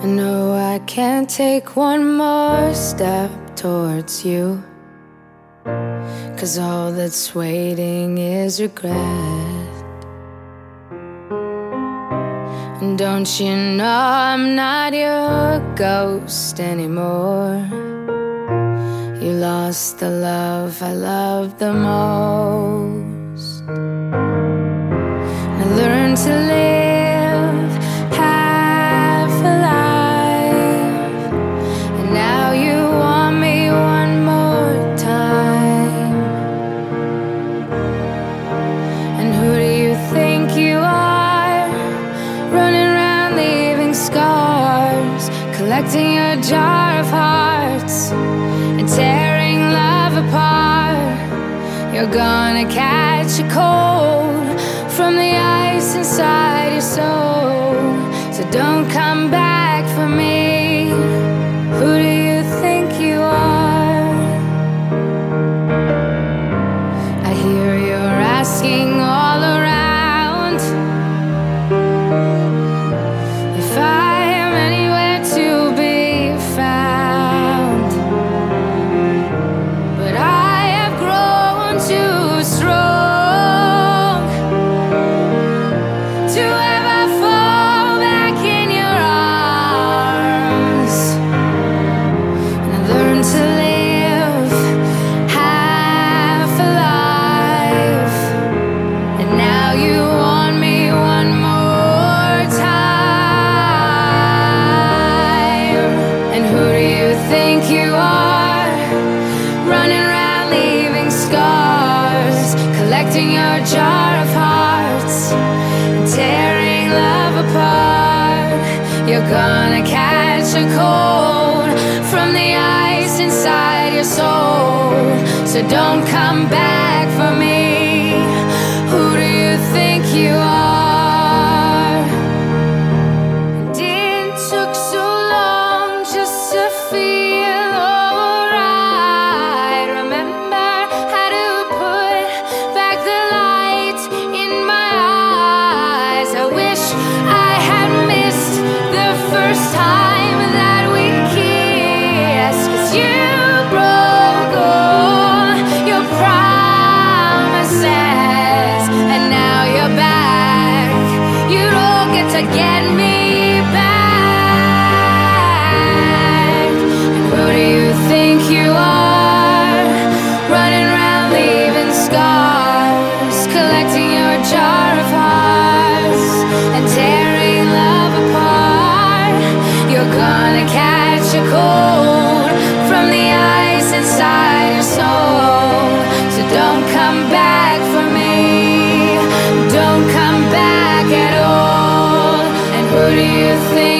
I know I can't take one more step towards you, 'cause all that's waiting is regret. And don't you know I'm not your ghost anymore? You lost the love I loved the most. I learned to live half alive, and now you want me one more time. And who do you think you are, running around leaving scars, collecting your jar of hearts and tearing love apart? You're gonna catch a cold from the ice inside your soul, so don't come back for me. Who do you think you are? I hear you're asking all around if I am anywhere to be found, but I have grown too strong to ever fall back in your arms. And I learned to live half alive, and now you want me one more time. And who do you think you are, running around leaving scars, collecting your jar of hearts and tearing love apart? You're gonna catch a cold from the ice inside your soul, so don't come back for me. Who do you think you are? And it took so long just to feel alright. Remember how to put back the light in my eyes. I wish I had missed the first time that we kissed, 'cause you broke all your promises, and now you're back. You don't get to get me back. And who do you think you are, running around leaving scars, collecting your jar of hearts and tearing love apart? You're gonna catch a cold from the ice inside your soul, so don't come back for me. Don't come back at all. And who do you think